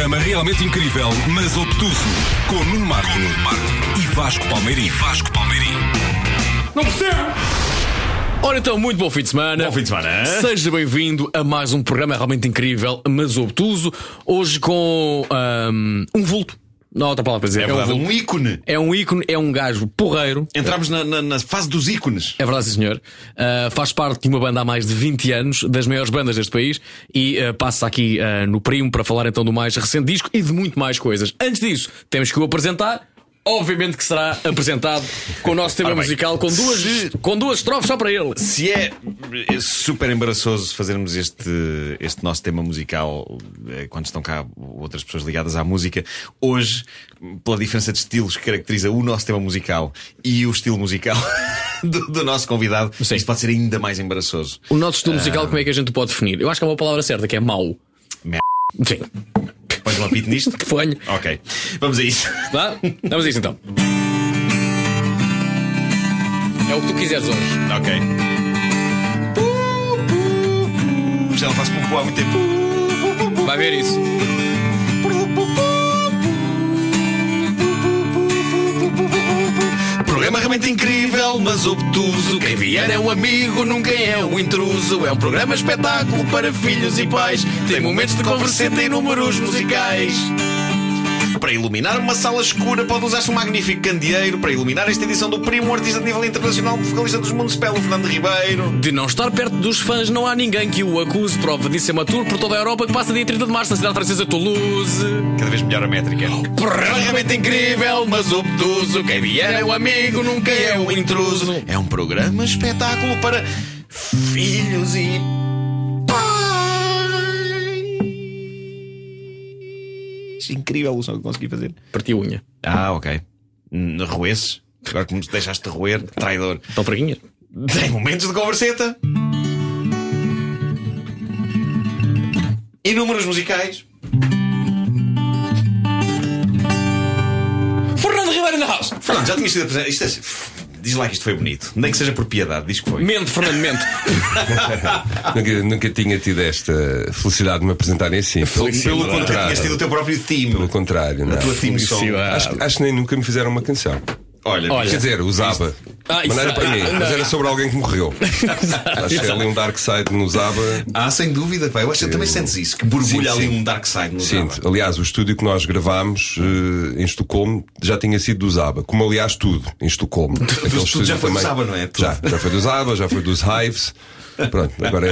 programa realmente incrível, mas obtuso, com Nuno Marco e Vasco Palmeirim. Não percebo! Ora então, muito bom fim de semana. Bom fim de semana. Seja bem-vindo a mais um programa realmente incrível, mas obtuso. Hoje com um vulto. Não há outra palavra para dizer. É verdade, um ícone. É um ícone, é um gajo porreiro. Entramos na fase dos ícones. É verdade, sim, senhor. Faz parte de uma banda há mais de 20 anos, das maiores bandas deste país. E passa aqui no Primo para falar então do mais recente disco e de muito mais coisas. Antes disso, temos que o apresentar. Obviamente que será apresentado com o nosso tema musical, com duas estrofes só para ele. Se é super embaraçoso fazermos este nosso tema musical quando estão cá outras pessoas ligadas à música, hoje, pela diferença de estilos que caracteriza o nosso tema musical e o estilo musical do nosso convidado, sim, isto pode ser ainda mais embaraçoso. O nosso estilo musical, como é que a gente o pode definir? Eu acho que há uma palavra certa, que é mau. Sim. Pões um apito nisto? Ponho. Ok, vamos a isso. Vá? Vamos a isso então. É o que tu quiseres hoje. Ok. Já não faço pum há muito tempo. Vai ver isso. Programa realmente incrível, mas obtuso. Quem vier é um amigo, nunca é um intruso. É um programa espetáculo para filhos e pais. Tem momentos de converseta e números musicais. Para iluminar uma sala escura pode usar-se um magnífico candeeiro. Para iluminar esta edição do Primo, um artista de nível internacional, vocalista dos Municipal, o Fernando Ribeiro. De não estar perto dos fãs, não há ninguém que o acuse. Prova disso é uma tour por toda a Europa que passa dia 30 de março na cidade francesa Toulouse. Cada vez melhor a métrica. Programa realmente incrível, mas obtuso. Quem vier é um amigo, nunca é um intruso. É um programa espetáculo para filhos e incrível o som que consegui fazer. Parti a unha. Ah, ok. Roesses. Agora que me deixaste de roer, traidor. Estão fraguinhas. Tem momentos de converseta e números musicais. Fernando Ribeiro na house. Fernando, já tinha sido apresentado. Diz lá que isto foi bonito. Nem que seja por piedade, diz que foi. Mente, Fernando, mente. Nunca tinha tido esta felicidade de me apresentarem assim. Pelo contrário, tinhas tido o teu próprio theme. Pelo contrário, não. A tua theme song. Acho que nem nunca me fizeram uma canção. Olha, quer dizer, usava. Mas não era para mim, mas era sobre alguém que morreu. Acho que é ali um dark side no Zaba. Sem dúvida, pá. Eu acho que também sentes isso, que borbulha ali um dark side no Zaba. Sim, aliás, o estúdio que nós gravámos em Estocolmo já tinha sido do Zaba, como aliás tudo em Estocolmo. Tudo já foi do Zaba, não é? Já foi do Zaba, já foi dos Hives. Pronto, agora é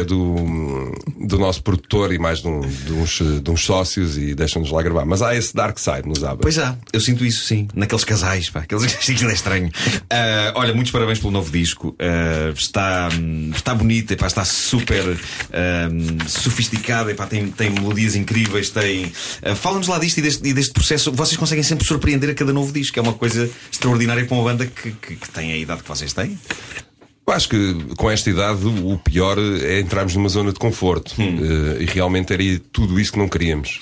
do nosso produtor e mais de uns sócios e deixam-nos lá gravar. Mas há esse dark side no Zaba. Pois há, eu sinto isso sim, naqueles casais, pá, aquilo é estranho. Olha, muitos parabéns pelo novo disco. Está bonito, epá, está super sofisticado, epá, tem melodias incríveis. Fala-nos lá disto e deste processo. Vocês conseguem sempre surpreender a cada novo disco. É uma coisa extraordinária para uma banda que tem a idade que vocês têm. Eu acho que com esta idade o pior é entrarmos numa zona de conforto. E realmente era tudo isso que não queríamos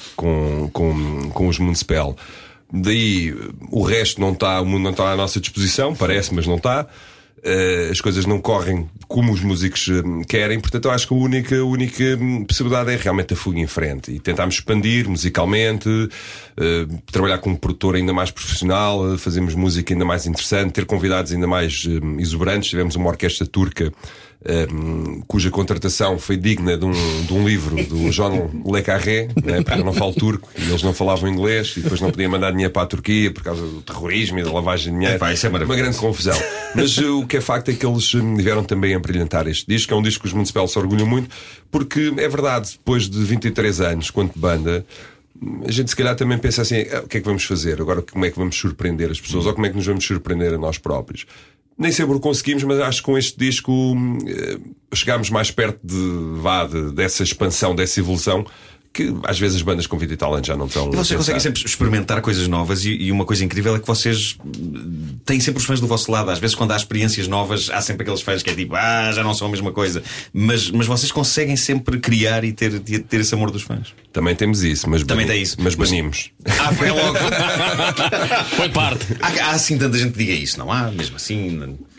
com os Municipal. Daí o resto o mundo não está à nossa disposição, parece, mas não está. As coisas não correm como os músicos querem, portanto eu acho que a única possibilidade é realmente a fuga em frente e tentarmos expandir musicalmente, trabalhar com um produtor ainda mais profissional, fazermos música ainda mais interessante, ter convidados ainda mais exuberantes. Tivemos uma orquestra turca cuja contratação foi digna de um livro do John Le Carré, né, porque eu não falo turco e eles não falavam inglês e depois não podiam mandar dinheiro para a Turquia por causa do terrorismo e da lavagem de dinheiro. Isso é uma grande confusão. Mas o que é facto é que eles vieram também a brilhantar este disco. É um disco que os Municipal se orgulham muito, porque é verdade, depois de 23 anos, quanto banda, a gente se calhar também pensa assim: o que é que vamos fazer? Agora como é que vamos surpreender as pessoas? Ou como é que nos vamos surpreender a nós próprios? Nem sempre o conseguimos, mas acho que com este disco chegámos mais perto dessa expansão, dessa evolução, que às vezes as bandas com 20 e tal anos já não estão. E vocês conseguem sempre experimentar coisas novas e uma coisa incrível é que vocês têm sempre os fãs do vosso lado. Às vezes quando há experiências novas há sempre aqueles fãs que é tipo, já não são a mesma coisa. Mas vocês conseguem sempre criar e ter esse amor dos fãs. Também temos isso, mas também tem isso. Mas banimos. Foi logo. Foi parte. Há assim tanta gente que diga isso, não há? Mesmo assim.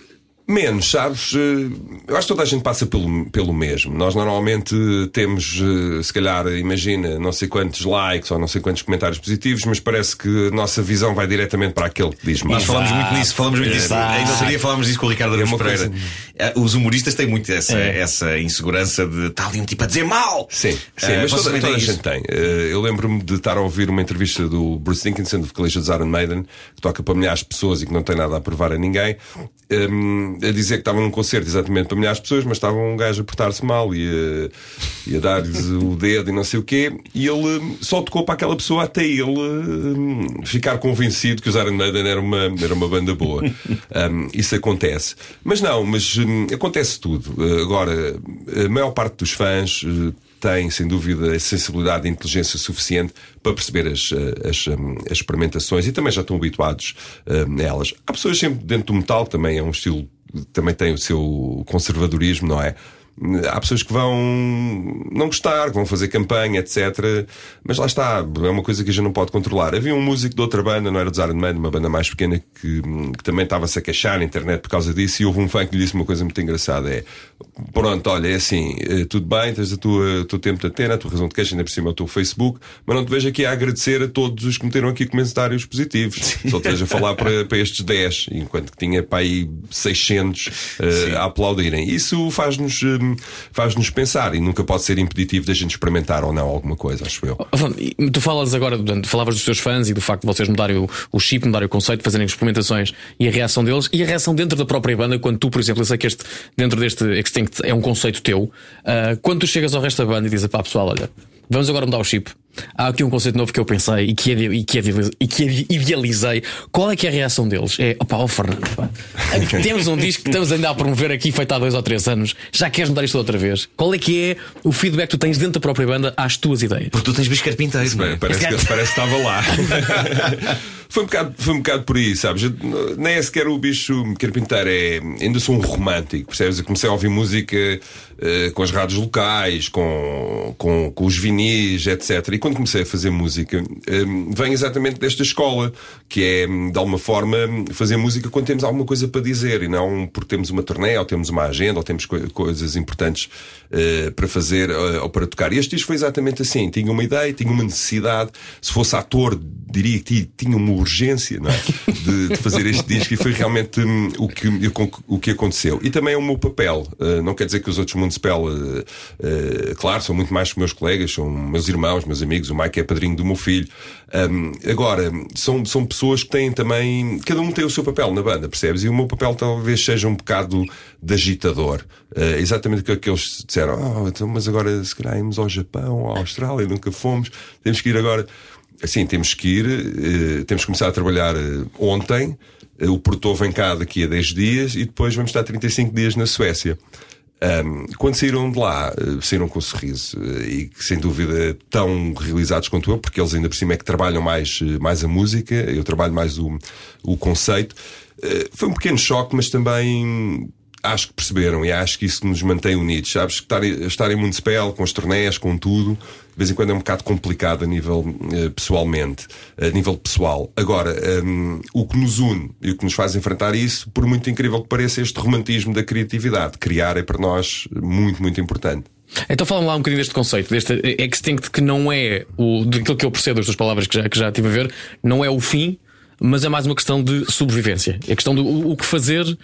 Menos, sabes? Eu acho que toda a gente passa pelo mesmo. Nós normalmente temos, se calhar, imagina, não sei quantos likes ou não sei quantos comentários positivos, mas parece que a nossa visão vai diretamente para aquele que diz mais. Nós falamos muito nisso, Ainda outro dia falámos disso com o Ricardo Araújo Pereira. Os humoristas têm muito essa insegurança de estar ali um tipo a dizer mal. Sim, mas toda a gente tem. Eu lembro-me de estar a ouvir uma entrevista do Bruce Dickinson, do vocalista de Iron Maiden, que toca para milhares de pessoas e que não tem nada a provar a ninguém, a dizer que estava num concerto exatamente para milhares de pessoas, mas estava um gajo a portar-se mal e a dar-lhes o dedo e não sei o quê, e ele só tocou para aquela pessoa até ele ficar convencido que os Iron Maiden era uma banda boa. Isso acontece. Mas acontece tudo. Agora, a maior parte dos fãs tem, sem dúvida, a sensibilidade e a inteligência suficiente para perceber as experimentações e também já estão habituados a elas. Há pessoas sempre dentro do metal, também é um estilo, também tem o seu conservadorismo, não é? Há pessoas que vão não gostar, que vão fazer campanha, etc. Mas lá está, é uma coisa que a gente não pode controlar. Havia um músico de outra banda, não era do Iron Maiden, uma banda mais pequena, que também estava-se a queixar na internet por causa disso, e houve um fã que lhe disse uma coisa muito engraçada: pronto, olha, é assim, tudo bem, tens o teu tempo de antena, a tua razão de queixa, ainda por cima é o teu Facebook, mas não te vejo aqui a agradecer a todos os que meteram aqui comentários positivos. Só te vejo a falar para estes 10, enquanto que tinha para aí 600 a aplaudirem. Isso faz-nos pensar, e nunca pode ser impeditivo da gente experimentar ou não alguma coisa, acho eu. Tu falavas dos teus fãs e do facto de vocês mudarem o chip, mudarem o conceito, fazerem experimentações e a reação deles, e a reação dentro da própria banda, quando tu, por exemplo, eu sei que dentro deste Extinct é um conceito teu, quando tu chegas ao resto da banda e dizes: pá, pessoal, olha, vamos agora mudar o chip, há aqui um conceito novo que eu pensei e que idealizei. Qual é que é a reação deles? Fernando, pá, temos um disco que estamos ainda a promover aqui, feito há 2 ou 3 anos, já queres mudar isto outra vez? Qual é que é o feedback que tu tens dentro da própria banda às tuas ideias? Porque tu tens bicho carpinteiro, não é? Parece que estava lá. Foi um bocado por aí, sabes? Nem é sequer o bicho carpinteiro, ainda sou um romântico, percebes? Eu comecei a ouvir música com as rádios locais, com os vinis, etc. E quando comecei a fazer música, vem exatamente desta escola, que é, de alguma forma, fazer música quando temos alguma coisa para dizer, e não porque temos uma turnê, ou temos uma agenda, ou temos coisas importantes para fazer ou para tocar. E este disco foi exatamente assim. Tinha uma ideia, tinha uma necessidade. Se fosse ator, diria que tinha uma urgência, não é? de fazer este disco, e foi realmente o que aconteceu. E também é o meu papel. Não quer dizer que os outros Municipal, claro, são muito mais que meus colegas, são meus irmãos, meus amigos. O Mike é padrinho do meu filho. Agora, são pessoas que têm também, cada um tem o seu papel na banda, percebes? E o meu papel talvez seja um bocado de agitador. Exatamente o que eles disseram: então, mas agora se calhar íamos ao Japão, à Austrália, nunca fomos, temos que ir agora. Assim, temos que ir, temos que começar a trabalhar ontem, o produtor vem cá daqui a 10 dias e depois vamos estar 35 dias na Suécia. Quando saíram de lá, saíram com um sorriso, e sem dúvida tão realizados quanto eu, porque eles ainda por cima é que trabalham mais a música, eu trabalho mais o conceito. Foi um pequeno choque, mas também acho que perceberam, e acho que isso nos mantém unidos, sabes? Estar em Municipal, com as turnés, com tudo, de vez em quando é um bocado complicado a nível pessoalmente, a nível pessoal. Agora, o que nos une e o que nos faz enfrentar isso, por muito incrível que pareça, é este romantismo da criatividade. Criar é para nós muito, muito importante. Então fala-me lá um bocadinho deste conceito, deste Extinct, que não é daquilo que eu percebo das tuas palavras que já estive a ver, não é o fim, mas é mais uma questão de sobrevivência. É a questão do o que fazer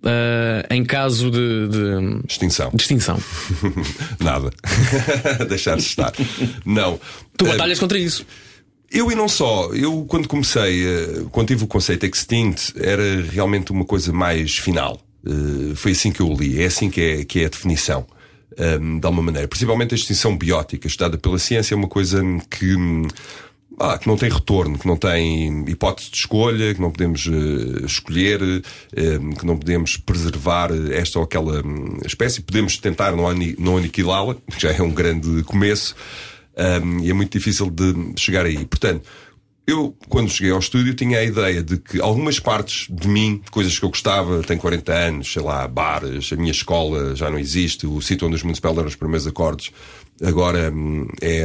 em caso de extinção. Nada. Deixar de estar. Não. Tu batalhas contra isso. Eu e não só. Eu, quando comecei, quando tive o conceito Extinct, era realmente uma coisa mais final. Foi assim que eu o li. É assim que é a definição. De alguma maneira. Principalmente a extinção biótica, estudada pela ciência, é uma coisa que não tem retorno, que não tem hipótese de escolha, que não podemos escolher, que não podemos preservar esta ou aquela espécie. Podemos tentar não aniquilá-la, que já é um grande começo, e é muito difícil de chegar aí. Portanto, eu, quando cheguei ao estúdio, tinha a ideia de que algumas partes de mim, coisas que eu gostava, tenho 40 anos, sei lá, bares, a minha escola já não existe, o sítio onde os Municipal deram os primeiros acordes, agora é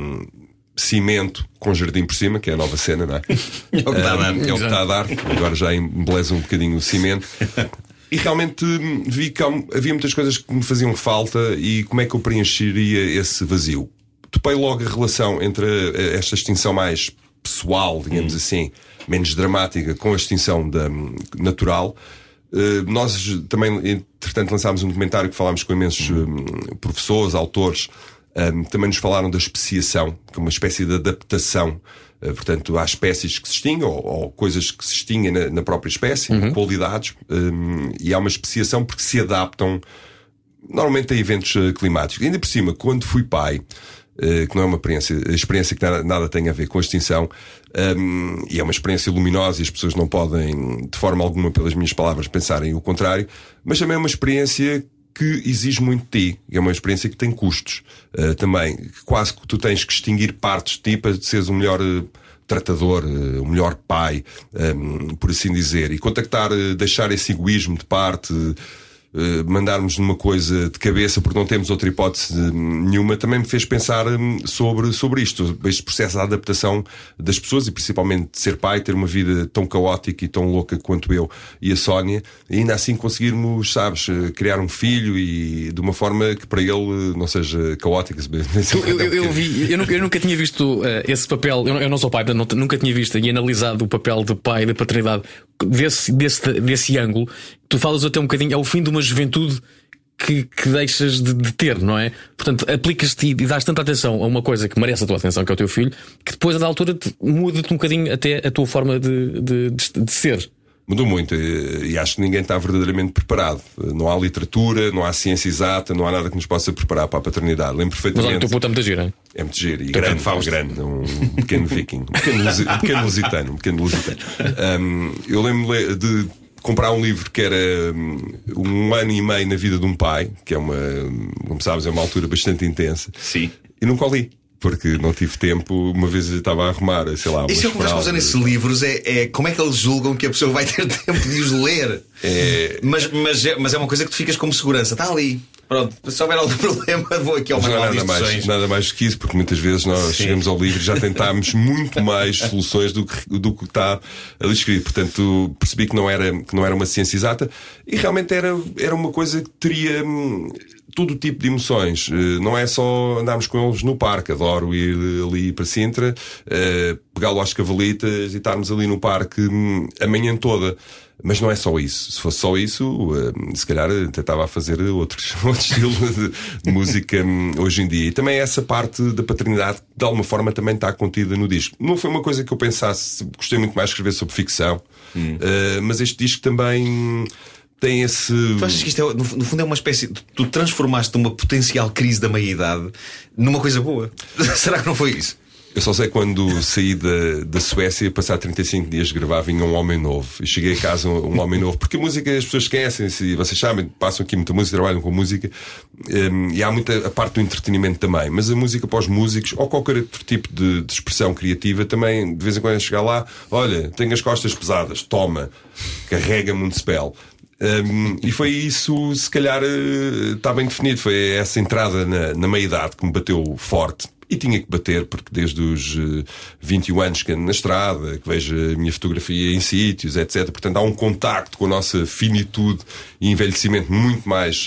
cimento com jardim por cima, que é a nova cena, não é? É o que está a dar. Agora já embeleza um bocadinho o cimento. E realmente vi que havia muitas coisas que me faziam falta e como é que eu preencheria esse vazio. Topei logo a relação entre esta extinção mais pessoal, digamos assim, menos dramática, com a extinção natural. Nós também, entretanto, lançámos um documentário que falámos com imensos professores, autores, também nos falaram da especiação, que é uma espécie de adaptação, portanto, há espécies que se extinguem, ou coisas que se extinguem na própria espécie, qualidades, e há uma especiação porque se adaptam normalmente a eventos climáticos. Ainda por cima, quando fui pai, que não é uma experiência que nada tem a ver com a extinção, e é uma experiência luminosa e as pessoas não podem, de forma alguma, pelas minhas palavras, pensarem o contrário, mas também é uma experiência que exige muito de ti, é uma experiência que tem custos também, quase que tu tens que extinguir partes de ti para seres um melhor tratador, um melhor pai, por assim dizer, e contactar, deixar esse egoísmo de parte, mandarmos numa coisa de cabeça porque não temos outra hipótese nenhuma, também me fez pensar sobre isto, este processo de adaptação das pessoas, e principalmente de ser pai, ter uma vida tão caótica e tão louca quanto eu e a Sónia, e ainda assim conseguirmos, sabes, criar um filho e de uma forma que para ele não seja caótica. Eu nunca tinha visto esse papel, eu não sou pai, nunca tinha visto e analisado o papel de pai, da paternidade desse ângulo. Tu falas até um bocadinho, é o fim de uma juventude que deixas de ter, não é? Portanto, aplicas-te e dás tanta atenção a uma coisa que merece a tua atenção, que é o teu filho, que depois a da altura muda-te um bocadinho até a tua forma de ser. Mudou muito e acho que ninguém está verdadeiramente preparado. Não há literatura, não há ciência exata, não há nada que nos possa preparar para a paternidade. Lembro perfeitamente. Mas olha, o teu puto é muito giro, hein? É muito giro e grande, um pequeno viking, um pequeno lusitano. Eu lembro de comprar um livro que era 1 ano e meio na vida de um pai, que é como sabes, é uma altura bastante intensa. Sim. E nunca o li, porque não tive tempo. Uma vez eu estava a arrumar, sei lá, isso é o que vais fazer nesses livros, é como é que eles julgam que a pessoa vai ter tempo de os ler. Mas é uma coisa que tu ficas como segurança, está ali. Pronto, se houver algum problema, vou aqui ao manual de instruções. Nada mais que isso, porque muitas vezes nós chegamos ao livro e já tentámos muito mais soluções do que está ali escrito. Portanto, percebi que não era uma ciência exata e realmente era uma coisa que teria todo tipo de emoções. Não é só andarmos com eles no parque. Adoro ir ali para Sintra, pegá-lo às cavalitas e estarmos ali no parque a manhã toda. Mas não é só isso. Se fosse só isso, se calhar tentava fazer outro estilo de música hoje em dia. E também essa parte da paternidade, de alguma forma, também está contida no disco. Não foi uma coisa que eu pensasse. Gostei muito mais de escrever sobre ficção, mas este disco também tem esse... Tu achas que isto no fundo é uma espécie... Tu transformaste uma potencial crise da meia-idade numa coisa boa? Será que não foi isso? Eu só sei quando saí da Suécia, passar 35 dias de gravar, vinha um homem novo. E cheguei a casa um homem novo. Porque a música as pessoas esquecem-se, vocês sabem, passam aqui muita música, trabalham com música, e há muita a parte do entretenimento também. Mas a música para os músicos, ou qualquer outro tipo de expressão criativa, também de vez em quando é chegar lá, olha, tenho as costas pesadas, toma, carrega-me um spell. E foi isso, se calhar, está bem definido. Foi essa entrada na meia-idade que me bateu forte. E tinha que bater, porque desde os 21 anos que ando na estrada, que vejo a minha fotografia em sítios, etc. Portanto, há um contacto com a nossa finitude e envelhecimento muito mais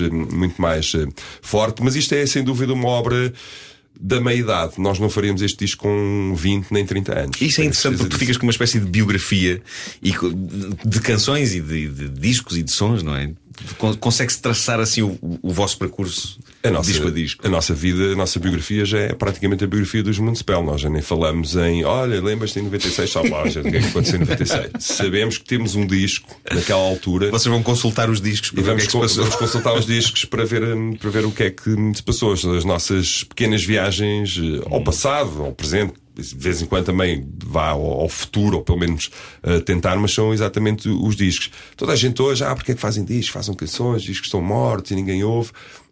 forte. Mas isto é, sem dúvida, uma obra da meia-idade. Nós não faríamos este disco com 20 nem 30 anos. Isso é interessante porque tu ficas com uma espécie de biografia de canções e de discos e de sons, não é? Consegue-se traçar assim o vosso percurso disco a disco? A nossa vida, a nossa biografia já é praticamente a biografia dos Municipal. Nós já nem falamos em, olha, lembras-te em 96, sabe lá, já ninguém aconteceu em 96. Sabemos que temos um disco naquela altura. Vocês vão consultar os discos para ver o que é que se passou. Vamos consultar os discos para ver o que é que se passou. As nossas pequenas viagens ao passado, ao presente. De vez em quando também vá ao futuro, ou pelo menos tentar, mas são exatamente os discos. Toda a gente hoje, porque é que fazem discos? Fazem canções, discos estão mortos e ninguém ouve.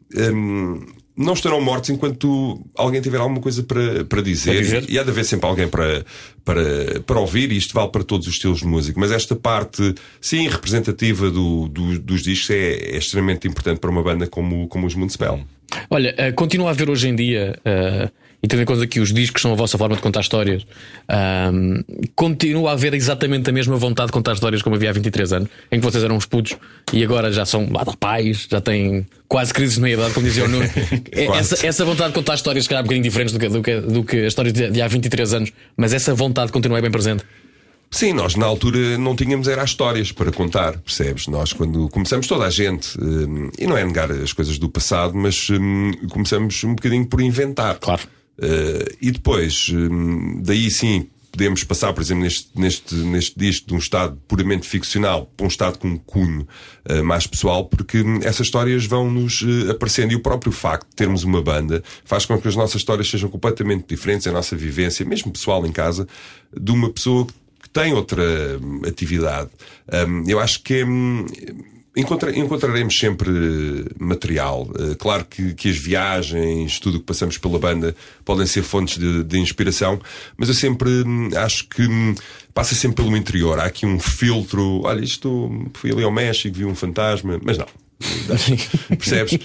Não estarão mortos enquanto alguém tiver alguma coisa para dizer. E há de haver sempre alguém para ouvir, e isto vale para todos os estilos de música. Mas esta parte, sim, representativa dos discos é extremamente importante para uma banda como os Municipal. Olha, continua a haver hoje em dia e tendo em conta que os discos são a vossa forma de contar histórias, continua a haver exatamente a mesma vontade de contar histórias como havia há 23 anos, em que vocês eram uns putos e agora já são pais, já têm quase crises de meia-idade, como dizia o Nuno. essa vontade de contar histórias, se calhar, um bocadinho diferentes do que as histórias de há 23 anos, mas essa vontade continua bem presente. Sim, nós na altura não tínhamos era as histórias para contar, percebes? Nós quando começamos, toda a gente, e não é negar as coisas do passado, mas começamos um bocadinho por inventar. Claro. E depois, daí sim, podemos passar, por exemplo, neste disco de um estado puramente ficcional para um estado com um cunho mais pessoal, porque essas histórias vão-nos aparecendo, e o próprio facto de termos uma banda faz com que as nossas histórias sejam completamente diferentes, a nossa vivência, mesmo pessoal em casa, de uma pessoa que tem outra atividade. Eu acho que encontraremos sempre material. Claro que as viagens, tudo o que passamos pela banda podem ser fontes de inspiração, mas eu sempre acho que passa sempre pelo interior. Há aqui um filtro. Olha, fui ali ao México, vi um fantasma, mas não. Percebes?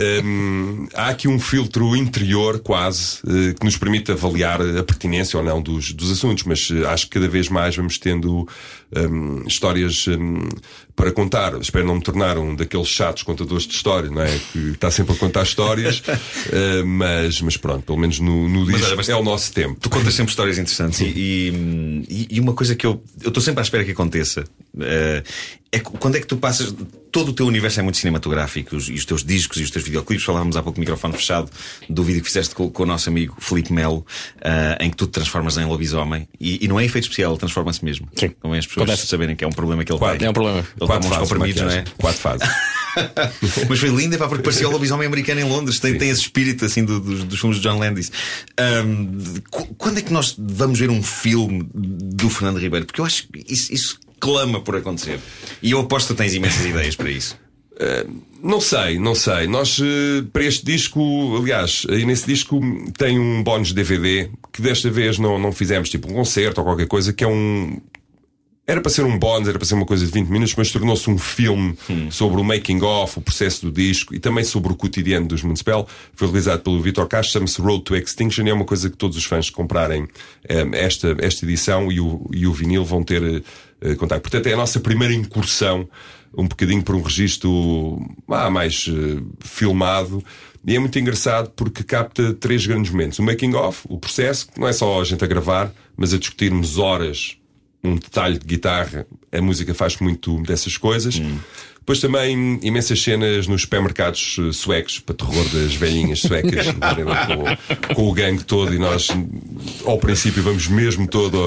Há aqui um filtro interior quase que nos permite avaliar a pertinência ou não dos assuntos, mas acho que cada vez mais vamos tendo histórias para contar. Espero não me tornar um daqueles chatos contadores de histórias, não é? Que está sempre a contar histórias, mas pronto, pelo menos no disco é o nosso tempo. Tu contas sempre histórias interessantes e uma coisa que eu estou sempre à espera que aconteça é quando é que tu passas. Todo o teu universo é muito cinematográfico, e os teus discos e os teus videoclipes. Falávamos há pouco, microfone fechado, do vídeo que fizeste com o nosso amigo Filipe Melo, em que tu te transformas em lobisomem, e não é efeito especial, ele transforma-se mesmo. Sim. Convém as pessoas saberem que é um problema que ele tem. É um problema. Ele toma uns comprimidos, não é? 4 fases. Mas foi lindo, porque parecia o lobisomem americano em Londres. Tem esse espírito assim dos filmes de John Landis. Quando é que nós vamos ver um filme do Fernando Ribeiro? Porque eu acho que isso clama por acontecer. E eu aposto que tu tens imensas ideias para isso. Não sei. Nós, para este disco, aliás, aí nesse disco tem um bónus DVD que desta vez não fizemos tipo um concerto ou qualquer coisa, que é era para ser um bónus, era para ser uma coisa de 20 minutos, mas tornou-se um filme sobre o making of, o processo do disco e também sobre o cotidiano dos Municipal. Foi realizado pelo Vítor Castro, chama-se Road to Extinction, e é uma coisa que todos os fãs que comprarem esta edição e o vinil vão ter contato. Portanto, é a nossa primeira incursão um bocadinho por um registro mais filmado, e é muito engraçado porque capta 3 grandes momentos: o making of, o processo, que não é só a gente a gravar, mas a discutirmos horas um detalhe de guitarra. A música faz muito dessas coisas. Depois também imensas cenas nos supermercados suecos, para terror das velhinhas suecas, com o gangue todo, e nós ao princípio vamos mesmo todos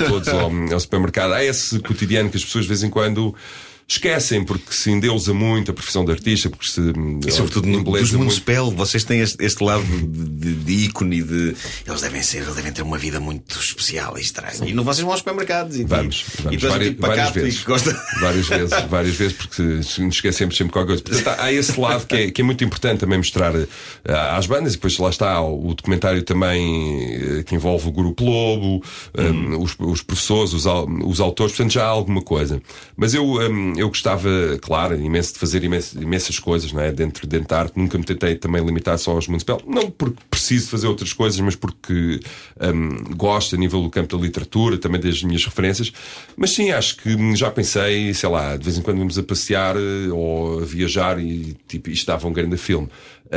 ao supermercado. Há esse cotidiano que as pessoas de vez em quando esquecem, porque se endeusa muito a profissão de artista, porque e sobretudo dos Municipal, vocês têm este lado de ícone, eles devem ter uma vida muito especial e estranha. E não, vocês vão aos supermercados e vamos várias vezes. Várias vezes, porque nos esquecemos sempre qualquer coisa. Portanto, há esse lado que é muito importante também mostrar às bandas, e depois lá está o documentário também que envolve o Grupo Lobo, os professores, os autores, portanto já há alguma coisa. Mas eu gostava, claro, imenso de fazer imensas coisas, não é? Dentro da arte. Nunca me tentei também limitar só aos Municipal. Não porque preciso fazer outras coisas, mas porque gosto a nível do campo da literatura, também das minhas referências. Mas sim, acho que já pensei, sei lá, de vez em quando vamos a passear ou a viajar e tipo, isto dava um grande filme.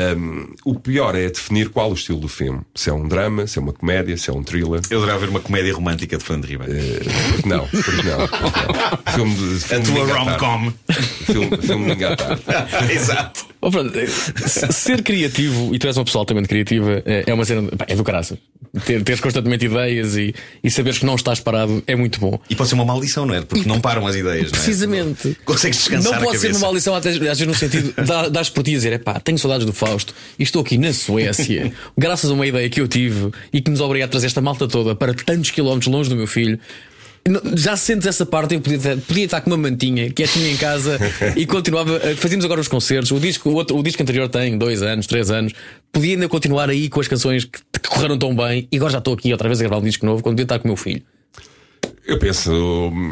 O pior é definir qual o estilo do filme. Se é um drama, se é uma comédia, se é um thriller. Eu adorava ver uma comédia romântica de Fernando Ribeiro. Porque não. Filme a tua rom-com. Filme de engatar. Exato. Ser criativo, e tu és uma pessoa altamente criativa, é uma cena. É do caraças. Teres constantemente ideias e saberes que não estás parado é muito bom. E pode ser uma maldição, não é? Porque não param as ideias, precisamente. Não é? Consegues descansar. Não pode ser uma maldição, às vezes no sentido dás por ti a dizer: tenho saudades do Fausto e estou aqui na Suécia, graças a uma ideia que eu tive e que nos obriga a trazer esta malta toda para tantos quilómetros longe do meu filho. Já sentes essa parte? Eu podia estar com uma mantinha quietinha em casa e continuava. Fazíamos agora os concertos. O disco anterior tem 2 anos, 3 anos. Podia ainda continuar aí com as canções que correram tão bem, e agora já estou aqui outra vez a gravar um disco novo quando podia estar com o meu filho. Eu penso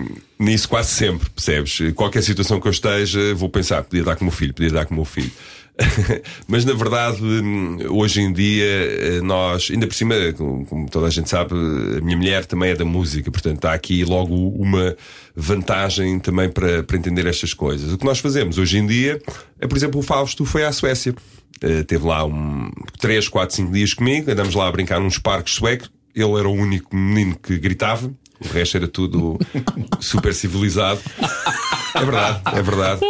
nisso quase sempre, percebes? Qualquer situação que eu esteja, vou pensar: podia estar com o meu filho. Mas na verdade, hoje em dia, nós, ainda por cima, como toda a gente sabe, a minha mulher também é da música, portanto está aqui logo uma vantagem também para entender estas coisas. O que nós fazemos hoje em dia é, por exemplo, o Fausto foi à Suécia. Teve lá 3, 4, 5 dias comigo, andamos lá a brincar nos parques suecos. Ele era o único menino que gritava, o resto era tudo super civilizado. É verdade, é verdade.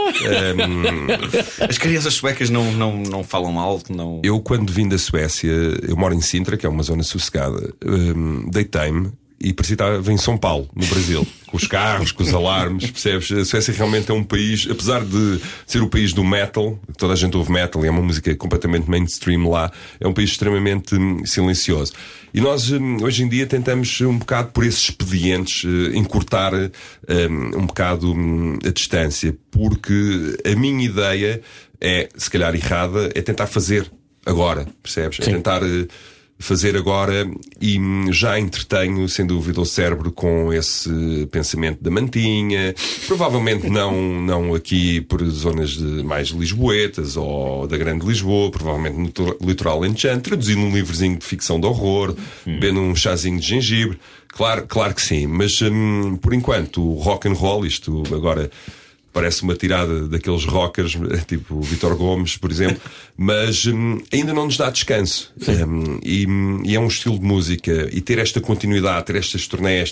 As crianças suecas não falam alto, não. Eu, quando vim da Suécia, eu moro em Sintra, que é uma zona sossegada, deitei-me e parecia que estava em São Paulo, no Brasil, com os carros, com os alarmes, percebes? A Suécia realmente é um país, apesar de ser o país do metal, toda a gente ouve metal e é uma música completamente mainstream lá, é um país extremamente silencioso. E nós, hoje em dia, tentamos um bocado por esses expedientes encurtar um bocado a distância, porque a minha ideia é, se calhar errada, é tentar fazer agora, percebes? Sim. É tentar fazer agora e já entretenho, sem dúvida, o cérebro com esse pensamento da mantinha. Provavelmente não aqui por zonas mais lisboetas ou da Grande Lisboa, provavelmente no litoral alentejano, traduzindo um livrozinho de ficção de horror, bebendo um chazinho de gengibre. Claro que sim, mas por enquanto o rock and roll, isto agora parece uma tirada daqueles rockers, tipo o Vítor Gomes, por exemplo, mas ainda não nos dá descanso. E é um estilo de música. E ter esta continuidade, ter estas turnés,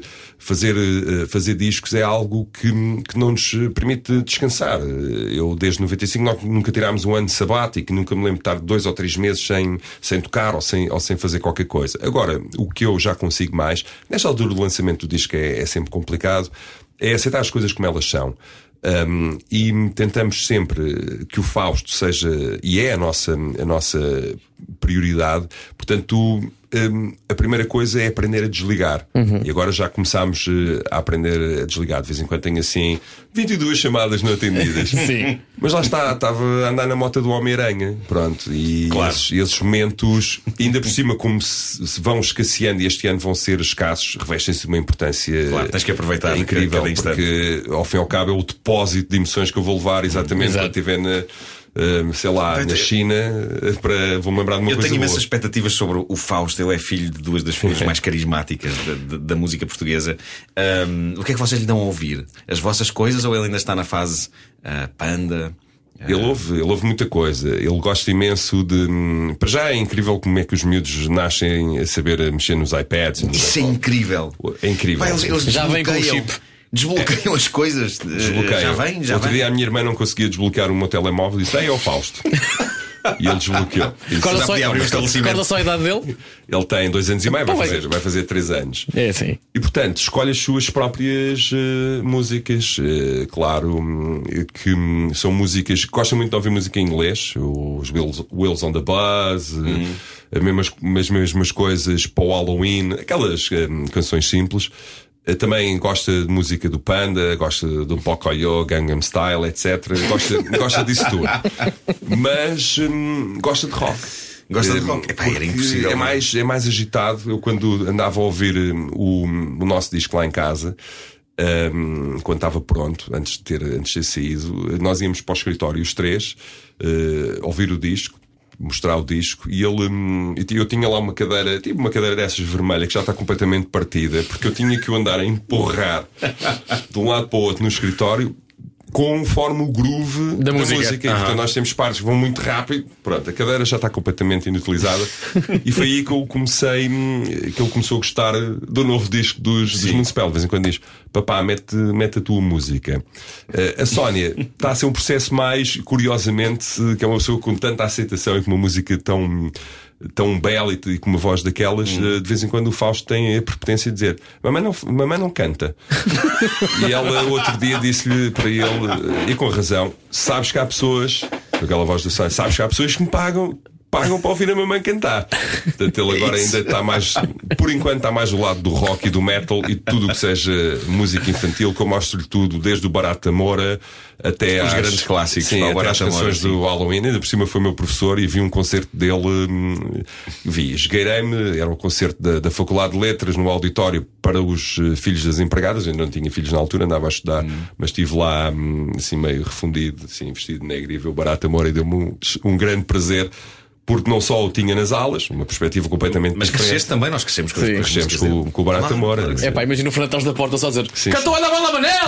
fazer discos é algo que não nos permite descansar. Eu, desde 95, nunca tirámos um ano sabático, nunca me lembro de estar 2 ou 3 meses sem tocar ou sem fazer qualquer coisa. Agora, o que eu já consigo mais, nesta altura do lançamento do disco é sempre complicado, é aceitar as coisas como elas são. E tentamos sempre que o Fausto seja, e é a nossa prioridade. Portanto, a primeira coisa é aprender a desligar. E agora já começámos a aprender a desligar. De vez em quando tenho assim 22 chamadas não atendidas. Sim. Mas lá estava a andar na moto do Homem-Aranha. Pronto. E claro, esses momentos, ainda por cima, como se vão escasseando e este ano vão ser escassos, revestem-se uma importância, claro, tens que aproveitar incrível, cada instante. porque ao fim e ao cabo é o depósito de emoções que eu vou levar exatamente quando estiver na China, vou-me lembrar de uma coisa. Eu tenho imensas boa. expectativas sobre o Fausto. Ele é filho de 2 das figuras mais carismáticas da música portuguesa. O que é que vocês lhe dão a ouvir? As vossas coisas ou ele ainda está na fase Panda? Ele ouve muita coisa. Ele gosta imenso de. Para já é incrível como é que os miúdos nascem a saber mexer nos iPads. Isso é incrível. É incrível. Eles já vem com o chip. Desbloqueiam as coisas. Já vem. Outro dia a minha irmã não conseguia desbloquear o meu telemóvel e disse: é o Fausto. E ele desbloqueou. Recorda só a idade dele? Ele tem 2 anos e meio, vai fazer 3 anos. É assim. E portanto, escolhe as suas próprias músicas. Claro que são músicas. Gosta muito de ouvir música em inglês, os Wheels on the Bus, as mesmas coisas para o Halloween, aquelas canções simples. Também gosta de música do Panda, gosta do Pocoyo, Gangnam Style, etc. Gosta disso tudo. Mas gosta de rock. Gosta de rock? Era impossível. É mais agitado. Eu, quando andava a ouvir o nosso disco lá em casa, quando estava pronto, antes de ter saído, nós íamos para o escritório os 3 ouvir o disco, mostrar o disco, e eu tinha lá uma cadeira, tipo uma cadeira dessas vermelha que já está completamente partida, porque eu tinha que o andar a empurrar de um lado para o outro no escritório conforme o groove da música. Portanto, nós temos partes que vão muito rápido. Pronto, a cadeira já está completamente inutilizada. E foi aí que eu comecei, que ele começou a gostar do novo disco dos Municipal. De vez em quando diz: papá, mete a tua música. A Sónia está a ser um processo mais, curiosamente, que é uma pessoa com tanta aceitação e com uma música tão bela e com uma voz daquelas. De vez em quando o Fausto tem a prepotência de dizer: mamãe não canta. E ela outro dia disse-lhe para ele, e com razão: sabes que há pessoas, com aquela voz do Sónia, sabes que há pessoas que me pagam pagam para ouvir a mamãe cantar. Portanto, ele agora ainda está mais, por enquanto, está mais do lado do rock e do metal e tudo o que seja música infantil, que eu mostro-lhe tudo, desde o Barata Moura até os grandes clássicos, sim, até às canções do Halloween. Ainda por cima foi meu professor e vi um concerto dele, esgueirei-me, era um concerto da Faculdade de Letras no auditório para os filhos das empregadas. Eu ainda não tinha filhos na altura, andava a estudar, mas estive lá assim meio refundido, assim, vestido de negro, e vi o Barata Moura e deu-me um grande prazer. Porque não só o tinha nas aulas, uma perspectiva completamente mas diferente. Cresceste também, nós crescemos com o Barata Moura. É pá, imagina o Fernando atrás da porta só a dizer: cantou a bola, Manel!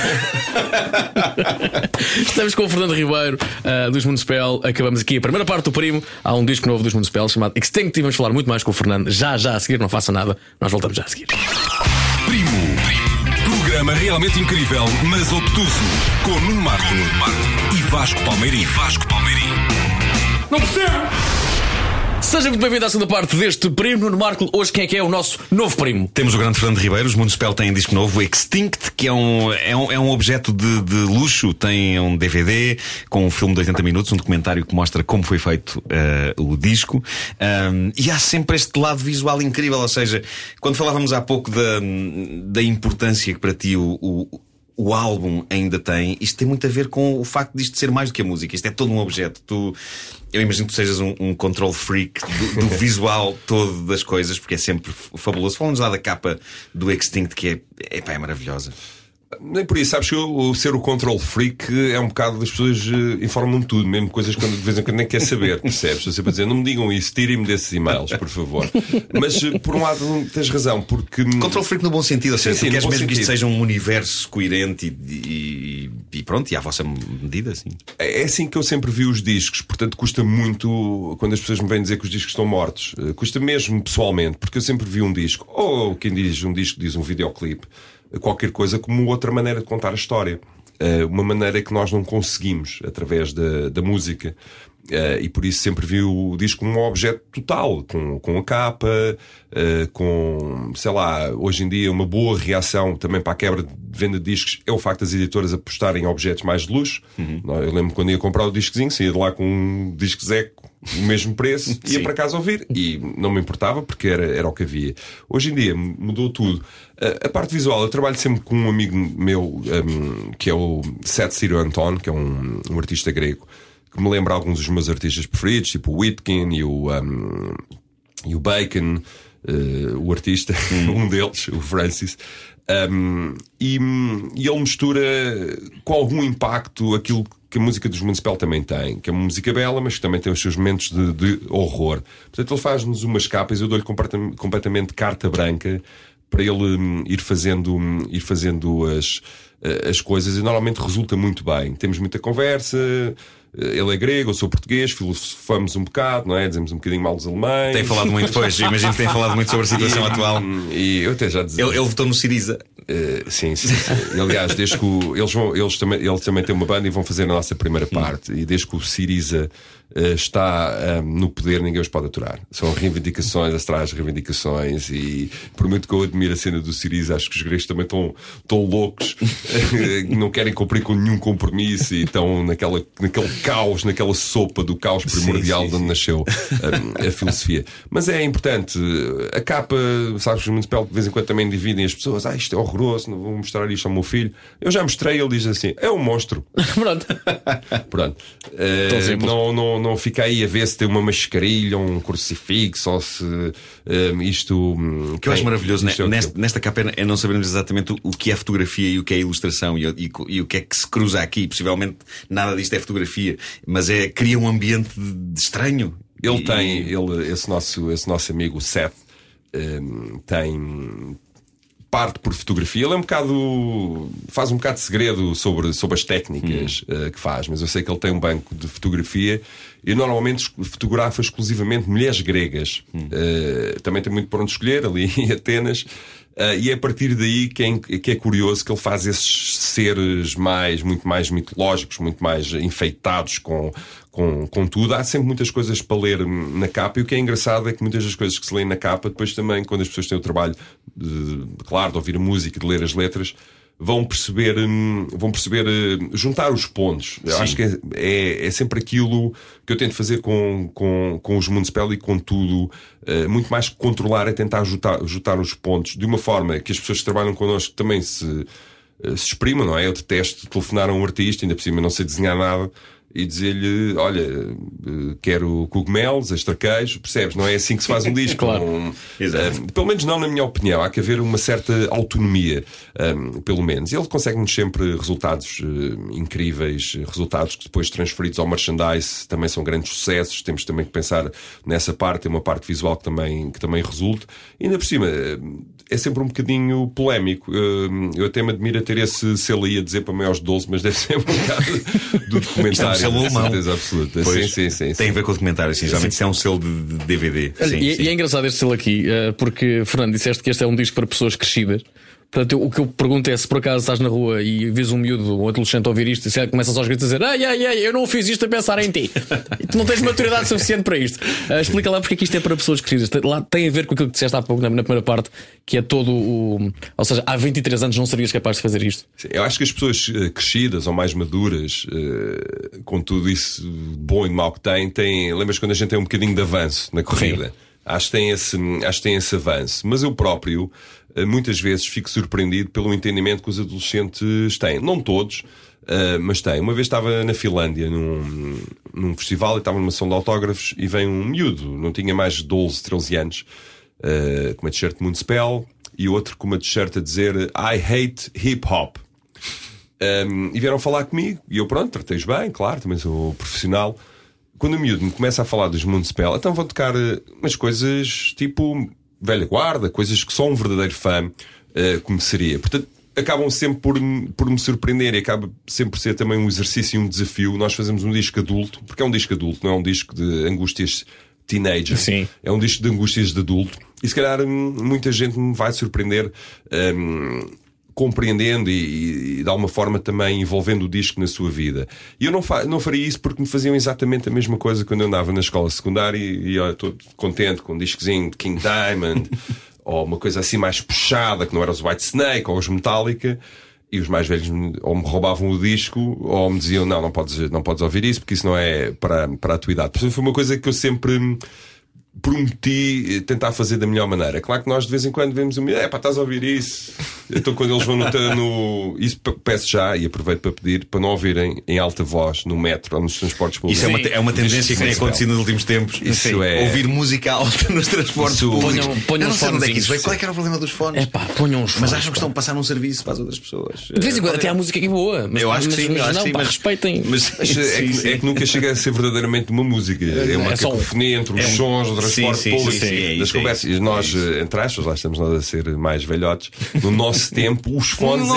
Estamos com o Fernando Ribeiro dos Municipal. Acabamos aqui a primeira parte do Primo. Há um disco novo dos Municipal chamado Extinct e vamos falar muito mais com o Fernando já a seguir. Não faça nada, nós voltamos já a seguir. Primo. Programa realmente incrível, mas obtuso. Com Nuno Marco e Vasco Palmeirim. Não percebo! Seja muito bem-vindo à segunda parte deste Primo. Nuno Marco, hoje quem é o nosso novo primo? Temos o grande Fernando Ribeiro. Os Municipal têm um disco novo, o Extinct, que é um objeto de luxo. Tem um DVD com um filme de 80 minutos, um documentário que mostra como foi feito o disco. E há sempre este lado visual incrível. Ou seja, quando falávamos há pouco da importância que para ti o álbum ainda tem, isto tem muito a ver com o facto disto ser mais do que a música. Isto é todo um objeto. Eu imagino que tu sejas um control freak do visual todo das coisas, porque é sempre fabuloso. Falamos lá da capa do Extinct, que é maravilhosa. Nem por isso, sabes que eu ser o control freak é um bocado, as pessoas informam-me tudo, mesmo coisas que de vez em quando nem quer saber, percebes? Estou sempre a dizer, não me digam isso, tirem-me desses e-mails, por favor. Mas por um lado tens razão, porque control freak no bom sentido, ou seja, sim, tu queres mesmo que isto seja um universo coerente e pronto, e à vossa medida, assim. É assim que eu sempre vi os discos, portanto custa muito quando as pessoas me vêm dizer que os discos estão mortos. Custa mesmo pessoalmente, porque eu sempre vi um disco, ou quem diz um disco diz um videoclipe, qualquer coisa como outra maneira de contar a história. Uma maneira que nós não conseguimos através da música. E por isso sempre vi o disco como um objeto total, com a capa, com, sei lá, hoje em dia uma boa reação também para a quebra de venda de discos é o facto das editoras apostarem em objetos mais de luxo. Eu lembro quando ia comprar o discozinho, saía de lá com um disco Zeco, o mesmo preço, ia para casa ouvir e não me importava porque era o que havia. Hoje em dia mudou tudo. A parte visual, eu trabalho sempre com um amigo meu que é o Seth Ciro Anton, que é um artista grego que me lembra alguns dos meus artistas preferidos, tipo o Whitkin e o Bacon, o artista, um deles, o Francis. E ele mistura com algum impacto aquilo que a música dos Municipal também tem, que é uma música bela, mas que também tem os seus momentos de horror. Portanto, ele faz-nos umas capas, eu dou-lhe completamente carta branca para ele ir fazendo as coisas, e normalmente resulta muito bem. Temos muita conversa. Ele é grego, eu sou português, filosofamos um bocado, não é? Dizemos um bocadinho mal dos alemães. Tem falado muito, pois, imagino que tem falado muito sobre a situação atual. E eu até já dizia. Ele votou no Syriza. Sim. E, aliás, desde que eles também têm uma banda e vão fazer a nossa primeira parte. E desde que o Syriza está no poder, ninguém os pode aturar. São reivindicações atrás de reivindicações, e por muito que eu admire a cena do Syriza, acho que os gregos também estão loucos, não querem cumprir com nenhum compromisso e estão naquele caos, naquela sopa do caos primordial de onde nasceu a filosofia. Mas é importante. A capa, sabes, os Municipal de vez em quando também dividem as pessoas. Isto é horroroso, não vou mostrar isto ao meu filho. Eu já mostrei, ele diz assim: é um monstro. Pronto. Não fica aí a ver se tem uma mascarilha, um crucifixo, ou se isto. O que eu acho maravilhoso nesta capa é não sabermos exatamente o que é fotografia e o que é ilustração e o que é que se cruza aqui. Possivelmente nada disto é fotografia, mas cria um ambiente de estranho. Esse nosso amigo, o Seth, tem parte por fotografia. Ele faz um bocado de segredo sobre as técnicas que faz, mas eu sei que ele tem um banco de fotografia e normalmente fotografa exclusivamente mulheres gregas. Também tem muito por onde escolher ali em Atenas. E é a partir daí que é curioso que ele faz esses seres muito mais mitológicos, muito mais enfeitados com tudo. Há sempre muitas coisas para ler na capa, e o que é engraçado é que muitas das coisas que se lêem na capa, depois também, quando as pessoas têm o trabalho de ouvir a música, de ler as letras, vão perceber juntar os pontos. Eu acho que é sempre aquilo que eu tento fazer com os Municipal e com tudo, muito mais que controlar, é tentar juntar os pontos de uma forma que as pessoas que trabalham connosco também se exprimam, não é? Eu detesto telefonar a um artista, ainda por cima não sei desenhar nada, e dizer-lhe, olha, quero cogumelos, extra queijo, percebes? Não é assim que se faz um disco. Claro. Pelo menos não na minha opinião. Há que haver uma certa autonomia, pelo menos. Ele consegue-nos sempre resultados incríveis, resultados que depois transferidos ao merchandise também são grandes sucessos. Temos também que pensar nessa parte, uma parte visual que também resulte. E ainda por cima, é sempre um bocadinho polémico. Eu até me admiro a ter esse selo aí a dizer para maiores de 12, mas deve ser um bocado do documentário. Selo alemão. Certeza absoluta. Pois, sim. Tem a ver com o documentário, sim. Geralmente isso é um selo de DVD. E é engraçado este selo aqui, porque, Fernando, disseste que este é um disco para pessoas crescidas. Portanto, o que eu pergunto é: se por acaso estás na rua e vês um miúdo, um adolescente a ouvir isto, e começas aos gritos a dizer ai, eu não fiz isto a pensar em ti, e tu não tens maturidade suficiente para isto. Explica lá porque é que isto é para pessoas crescidas. Lá tem a ver com aquilo que disseste há pouco na primeira parte, que é todo o. Ou seja, há 23 anos não serias capaz de fazer isto. Sim, eu acho que as pessoas crescidas ou mais maduras, com tudo isso bom e mau que têm. Lembras quando a gente tem um bocadinho de avanço na corrida? Sim. Acho que tem esse avanço. Mas eu próprio, muitas vezes, fico surpreendido pelo entendimento que os adolescentes têm. Não todos, mas têm. Uma vez estava na Finlândia num festival e estava numa sessão de autógrafos e vem um miúdo, não tinha mais de 12, 13 anos, com uma t-shirt Municipal e outro com uma t-shirt a dizer I hate hip hop. E vieram falar comigo e eu, pronto, tratei-os bem, claro, também sou profissional. Quando o miúdo me começa a falar dos Municipal, então vão tocar umas coisas tipo velha guarda, coisas que só um verdadeiro fã conheceria. Portanto, acabam sempre por me surpreender e acaba sempre por ser também um exercício e um desafio. Nós fazemos um disco adulto, porque é um disco adulto, não é um disco de angústias teenager. Sim. É um disco de angústias de adulto. E se calhar muita gente me vai surpreender compreendendo e de alguma forma também envolvendo o disco na sua vida. E eu não faria isso porque me faziam exatamente a mesma coisa quando eu andava na escola secundária e estou contente com um discozinho de King Diamond ou uma coisa assim mais puxada, que não era os White Snake ou os Metallica, e os mais velhos ou me roubavam o disco ou me diziam não podes ouvir isso porque isso não é para a tua idade. Portanto, foi uma coisa que eu sempre prometi tentar fazer da melhor maneira. Claro que nós de vez em quando vemos estás a ouvir isso. Então quando eles vão no isso peço já e aproveito para pedir para não ouvirem em alta voz no metro ou nos transportes públicos. Isso é uma tendência que tem acontecido nos últimos tempos. Isso é ouvir música alta nos transportes públicos. Ponham os fones. Qual é que era o problema dos fones? Ponham os fones. Mas acham que estão a passar um serviço para as outras pessoas. De vez em quando até há música aqui boa. Eu acho que sim. Mas respeitem. É que nunca chega a ser verdadeiramente uma música. É uma cacofonia entre os sons do transporte público, das conversas. E nós, entre aspas, lá estamos nós a ser mais velhotes. No nosso tempo, os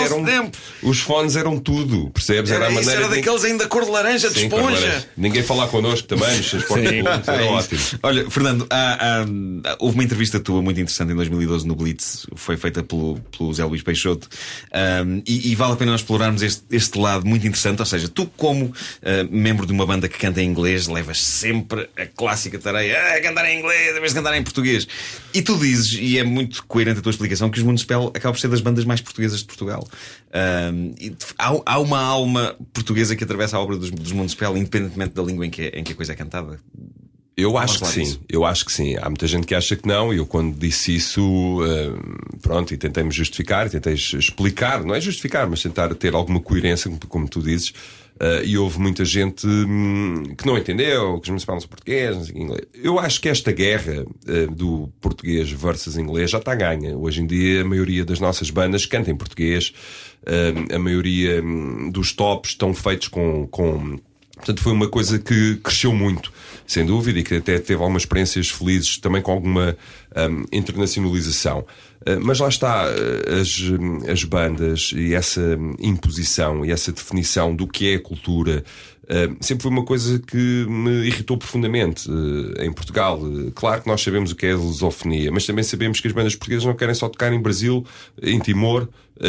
fones eram tudo, percebes? Era a maneira. Era daqueles ainda cor de laranja, de esponja. Ninguém falar connosco também, nos transportes públicos, era ótimo. Olha, Fernando, houve uma entrevista tua muito interessante em 2012 no Blitz, foi feita pelo Zé Luís Peixoto, e vale a pena nós explorarmos este lado muito interessante. Ou seja, tu, como membro de uma banda que canta em inglês, levas sempre a clássica tarefa cantar em inglês em vez de cantar em português. E tu dizes, e é muito coerente a tua explicação, que os Municipal acabam por ser das bandas mais portuguesas de Portugal. Há uma alma portuguesa que atravessa a obra dos Municipal, independentemente da língua em que a coisa é cantada. Eu acho que sim, Há muita gente que acha que não, e eu quando disse isso, pronto, e tentei-me justificar, tentei explicar, não é justificar, mas tentar ter alguma coerência, como tu dizes, e houve muita gente que não entendeu, que os Municipal não são portugueses, não sei inglês. Eu acho que esta guerra do português versus inglês já está ganha. Hoje em dia a maioria das nossas bandas canta em português, a maioria dos tops estão feitos com... Portanto, foi uma coisa que cresceu muito, sem dúvida, e que até teve algumas experiências felizes também com alguma internacionalização. Mas lá está, as bandas e essa imposição e essa definição do que é cultura, sempre foi uma coisa que me irritou profundamente em Portugal. Claro que nós sabemos o que é a lusofonia, mas também sabemos que as bandas portuguesas não querem só tocar em Brasil, em Timor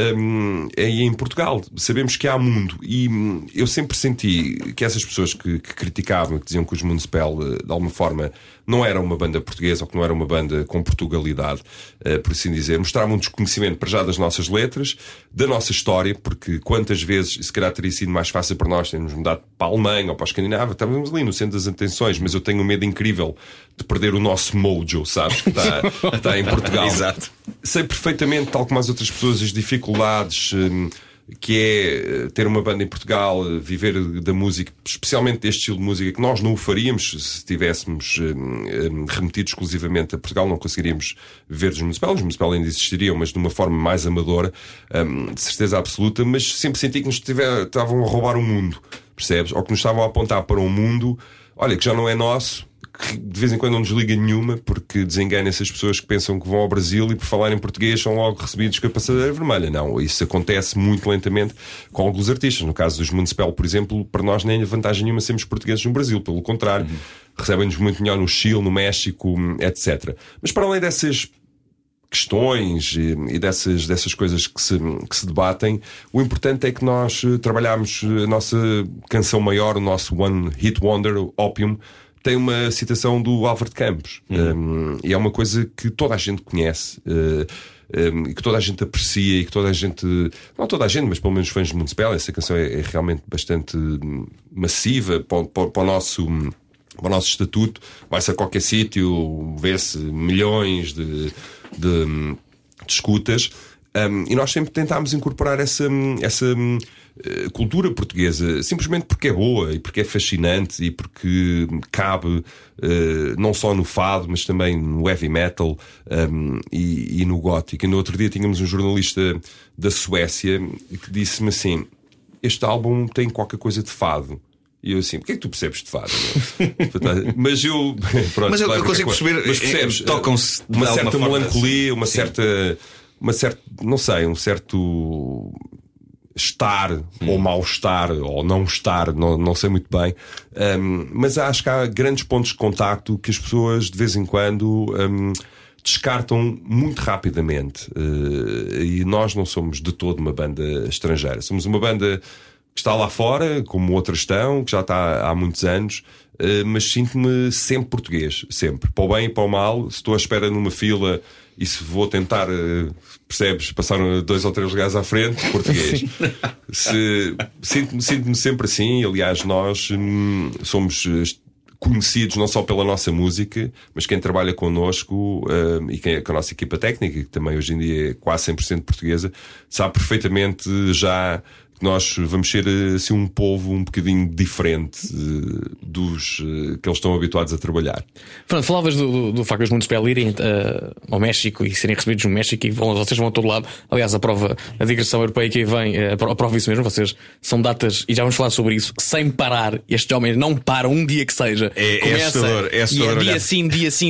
e em Portugal. Sabemos que há mundo, e eu sempre senti que essas pessoas que criticavam, que diziam que os Municipal de alguma forma não era uma banda portuguesa, ou que não era uma banda com Portugalidade, por assim dizer, mostravam um desconhecimento para já das nossas letras, da nossa história, porque quantas vezes, se calhar teria sido mais fácil para nós termos mudado para a Alemanha ou para a Escandinávia, estávamos ali no centro das atenções, mas eu tenho um medo incrível de perder o nosso mojo, sabes, que está em Portugal. Exato. Sei perfeitamente, tal como as outras pessoas, as dificuldades que é ter uma banda em Portugal, viver da música, especialmente deste estilo de música, que nós não o faríamos se estivéssemos remetidos exclusivamente a Portugal. Não conseguiríamos viver dos Municipal. Os Municipal ainda existiriam, mas de uma forma mais amadora, de certeza absoluta. Mas sempre senti que nos estavam a roubar o mundo, percebes? Ou que nos estavam a apontar para um mundo, olha, que já não é nosso, que de vez em quando não nos liga nenhuma, porque desengana essas pessoas que pensam que vão ao Brasil e por falar em português são logo recebidos com a passadeira vermelha. Não, isso acontece muito lentamente com alguns artistas. No caso dos Municipal, por exemplo, para nós nem é vantagem nenhuma sermos portugueses no Brasil, pelo contrário, recebem-nos muito melhor no Chile, no México, etc. Mas para além dessas questões e dessas coisas que se debatem, o importante é que nós trabalhamos a nossa canção maior, o nosso One Hit Wonder, Opium. Tem uma citação do Álvaro de Campos, e é uma coisa que toda a gente conhece, e que toda a gente aprecia, e que toda a gente, não toda a gente, mas pelo menos fãs de Municipal. Essa canção é realmente bastante massiva para o nosso estatuto. Vai-se a qualquer sítio, vê-se milhões de escutas, e nós sempre tentámos incorporar essa cultura portuguesa, simplesmente porque é boa e porque é fascinante e porque cabe não só no fado, mas também no heavy metal e no gótico. E no outro dia tínhamos um jornalista da Suécia que disse-me assim: este álbum tem qualquer coisa de fado. E eu assim, porque é que tu percebes de fado? Mas eu... Pronto, mas eu consigo perceber, mas percebes, tocam-se uma certa melancolia, uma certa, não sei, um certo estar ou mal-estar ou não estar, não sei muito bem, mas acho que há grandes pontos de contacto que as pessoas de vez em quando descartam muito rapidamente, e nós não somos de todo uma banda estrangeira. Somos uma banda que está lá fora, como outras estão, que já está há muitos anos, mas sinto-me sempre português, sempre, para o bem e para o mal. Se estou à espera numa fila e se vou tentar, percebes, passar 2 ou 3 lugares à frente, português. Sinto-me sempre assim. Aliás, nós somos conhecidos não só pela nossa música, mas quem trabalha connosco e com a nossa equipa técnica, que também hoje em dia é quase 100% portuguesa, sabe perfeitamente já que nós vamos ser assim um povo um bocadinho diferente dos que eles estão habituados a trabalhar. Fernando, falavas do facto dos Municipal irem ao México e serem recebidos no México, e vocês vão a todo lado. Aliás, a digressão europeia que aí vem aprova isso mesmo. Vocês são datas, e já vamos falar sobre isso, sem parar. Estes homens não param um dia que seja. Começa, é assustador. E é dia sim,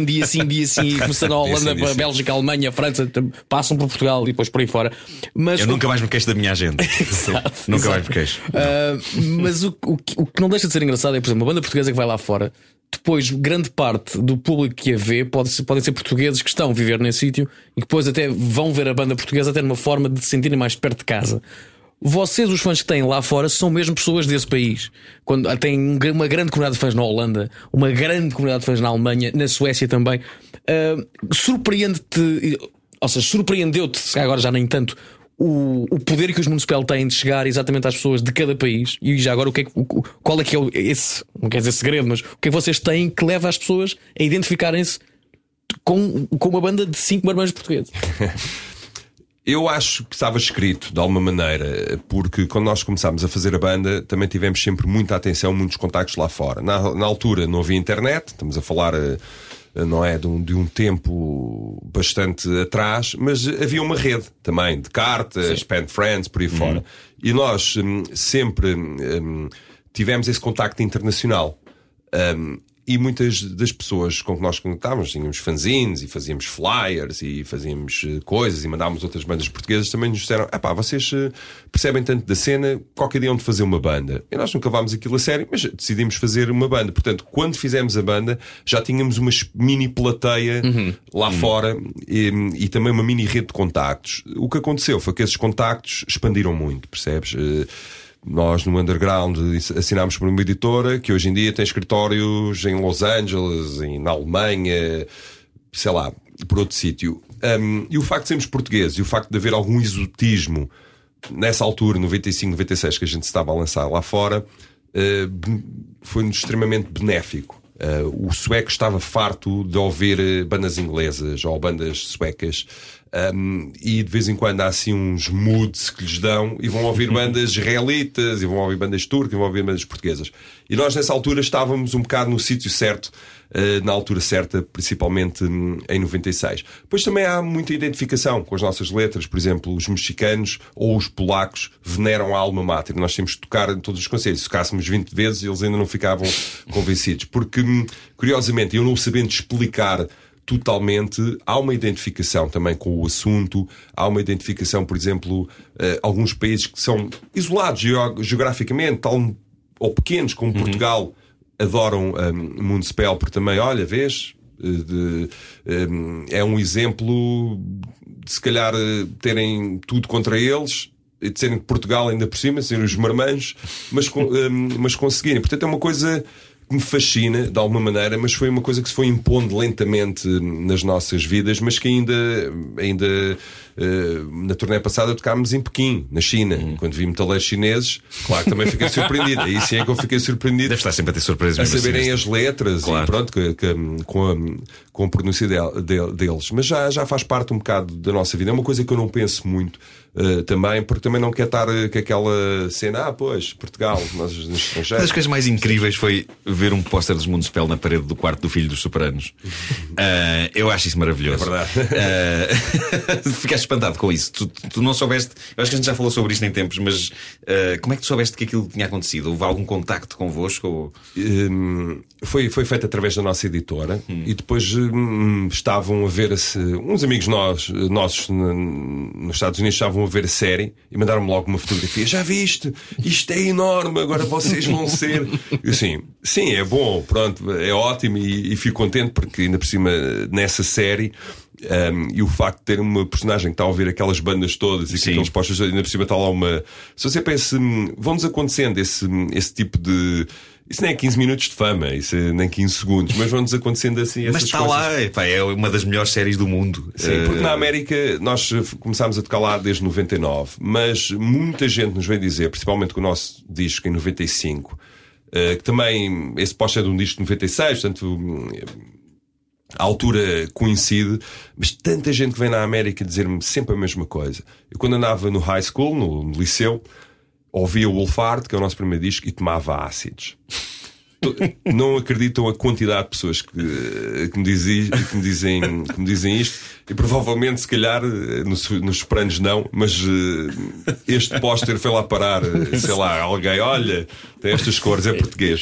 e começando a Holanda, a Bélgica, a Alemanha, a França, passam por Portugal e depois por aí fora. Mas eu nunca mais me queixo da minha agenda. Nunca mais me queixo. Mas o que não deixa de ser engraçado é, por exemplo, uma banda portuguesa que vai lá fora, depois grande parte do público que a vê podem ser portugueses que estão a viver nesse sítio e que depois até vão ver a banda portuguesa até numa forma de se sentirem mais perto de casa. Vocês, os fãs que têm lá fora, são mesmo pessoas desse país. Quando tem uma grande comunidade de fãs na Holanda, uma grande comunidade de fãs na Alemanha, na Suécia também. Surpreende-te, ou seja, surpreendeu-te, agora já nem tanto, o poder que os Municipal têm de chegar exatamente às pessoas de cada país. E já agora, qual é que é esse, não quer dizer segredo, mas o que é que vocês têm que leva as pessoas a identificarem-se com uma banda de 5 marmãs portugueses? Eu acho que estava escrito de alguma maneira, porque quando nós começámos a fazer a banda também tivemos sempre muita atenção, muitos contactos lá fora. Na altura não havia internet, estamos a falar, não é, de um tempo bastante atrás, mas havia uma rede também de cartas, pen friends, por aí fora. E nós sempre tivemos esse contacto internacional. E muitas das pessoas com que nós conectávamos, tínhamos fanzines e fazíamos flyers e fazíamos coisas e mandávamos outras bandas portuguesas, também nos disseram: vocês percebem tanto da cena, qualquer dia onde fazer uma banda. E nós nunca levámos aquilo a sério, mas decidimos fazer uma banda. Portanto, quando fizemos a banda, já tínhamos uma mini plateia lá fora e também uma mini rede de contactos. O que aconteceu foi que esses contactos expandiram muito, percebes? Nós no Underground assinámos por uma editora que hoje em dia tem escritórios em Los Angeles, na Alemanha, sei lá, por outro sítio. E o facto de sermos portugueses e o facto de haver algum exotismo nessa altura, 95, 96, que a gente estava a lançar lá fora, foi-nos extremamente benéfico. O sueco estava farto de ouvir bandas inglesas ou bandas suecas. E de vez em quando há assim uns moods que lhes dão e vão ouvir bandas israelitas e vão ouvir bandas turcas e vão ouvir bandas portuguesas. E nós nessa altura estávamos um bocado no sítio certo, na altura certa, principalmente em 96. Depois também há muita identificação com as nossas letras. Por exemplo, os mexicanos ou os polacos veneram a alma mater. Nós temos de tocar em todos os concertos. Se tocássemos 20 vezes, eles ainda não ficavam convencidos. Porque, curiosamente, eu não sabendo explicar totalmente, há uma identificação também com o assunto, há uma identificação, por exemplo, alguns países que são isolados geograficamente, tal ou pequenos como Portugal, adoram Municipal, porque também, olha, vês, é um exemplo de se calhar terem tudo contra eles e de serem de Portugal ainda por cima, serem os marmanjos, mas conseguirem. Portanto, é uma coisa que me fascina, de alguma maneira, mas foi uma coisa que se foi impondo lentamente nas nossas vidas, mas que ainda na turnê passada tocámos em Pequim, na China. Quando vi metaleiros chineses, claro que também fiquei surpreendido. Aí sim é que eu fiquei surpreendido. Deve estar sempre a ter surpresas a saberem as letras, claro. E pronto, com a pronúncia deles. Mas já faz parte um bocado da nossa vida. É uma coisa que eu não penso muito também, porque também não quer estar com aquela cena, pois, Portugal, nós nos estrangeiros. Uma das coisas mais incríveis foi ver um póster dos Municipal na parede do quarto do filho dos Superanos. Eu acho isso maravilhoso. É verdade. Ficaste espantado com isso. Tu não soubeste. Eu acho que a gente já falou sobre isto em tempos, mas como é que tu soubeste que aquilo tinha acontecido? Houve algum contacto convosco? Foi feito através da nossa editora e depois estavam a ver uns amigos nossos nos Estados Unidos estavam a ver a série e mandaram-me logo uma fotografia. Já viste? Isto é enorme, agora vocês vão ser. Eu assim, sim, é bom, pronto, é ótimo e fico contente porque ainda por cima nessa série. E o facto de ter uma personagem que está a ouvir aquelas bandas todas e que aqueles postos, ainda por cima está lá uma. Se você pensa, vão-nos acontecendo esse tipo de. Isso nem é 15 minutos de fama, isso é nem 15 segundos, mas vão-nos acontecendo assim essas mas está coisas. Lá, é uma das melhores séries do mundo. Sim, porque na América nós começámos a tocar lá desde 99, mas muita gente nos vem dizer, principalmente com o nosso disco em 95, que também esse póster é de um disco de 96, portanto. A altura coincide, mas tanta gente que vem na América dizer-me sempre a mesma coisa. Eu quando andava no high school, no liceu, ouvia o Wolfhard, que é o nosso primeiro disco, e tomava ácidos. Não acreditam a quantidade de pessoas que me dizem isto. E provavelmente, se calhar, nos Superanos não, mas este póster foi lá parar, sei lá, alguém, olha, tem estas cores, é português,